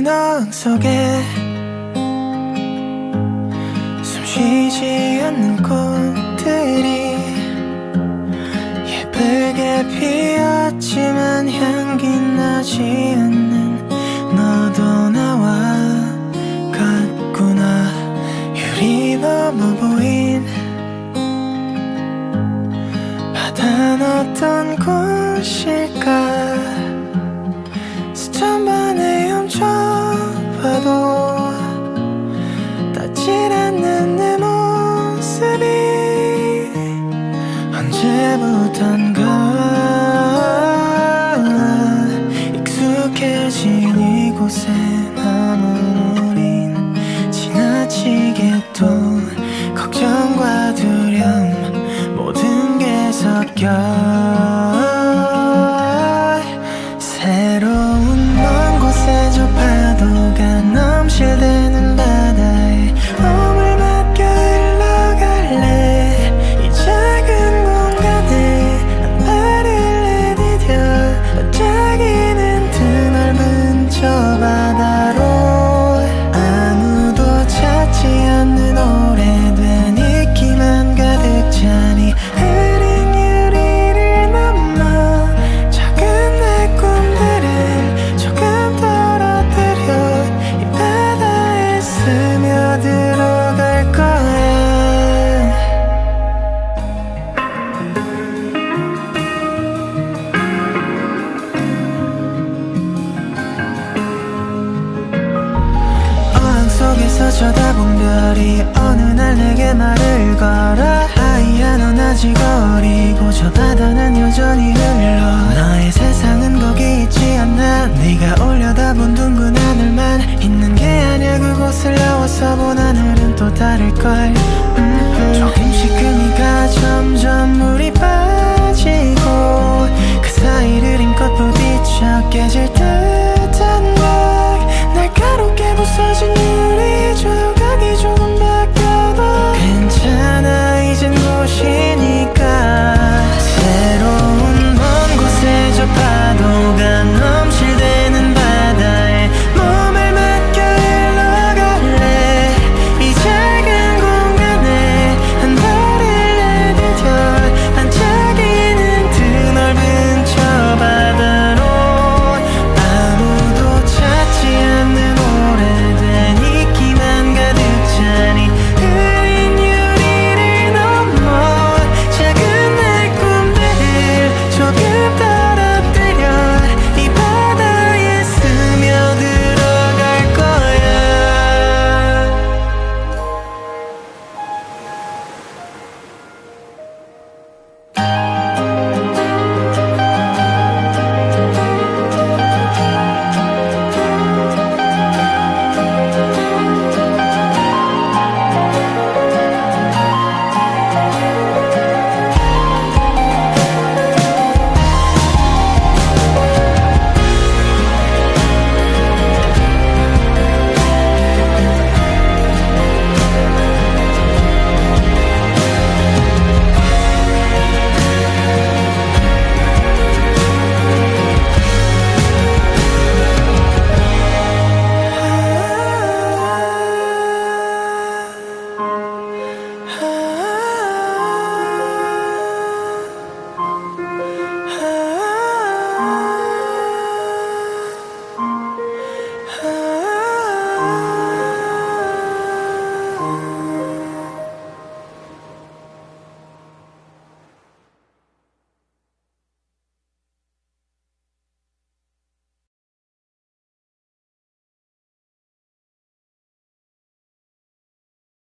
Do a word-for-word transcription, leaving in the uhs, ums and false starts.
푸른 어항 속에 숨쉬지 않는 꽃들이 예쁘게 피었지만 향기 나지 않는 너도 나와 같구나. 유리 넘어 보인 바다는 어떤 곳일까. 수천 번에 훔쳐봐도 닿질 않는 내 모습이 언제부턴가 익숙해진 이곳에 머무린 지나치게 또 걱정과 두려움 모든 게 섞여 새로운 먼 곳에 저 파도가 넘실대는 바다에 몸을 맡겨 흘러갈래. 이 작은 공간에 한 발을 내디뎌 반짝이는 드넓은 저 바다로 아무도 찾지 않는 오래된 이끼만 가득 차니 흐린 유리를 넘어 작은 내 꿈들을 조금 떨어뜨려 이 바다에 스며들어갈 거야. 어항 속에서 쳐다본 별이 어느 날 내게 말을 걸어 아이야 넌 아직 어리고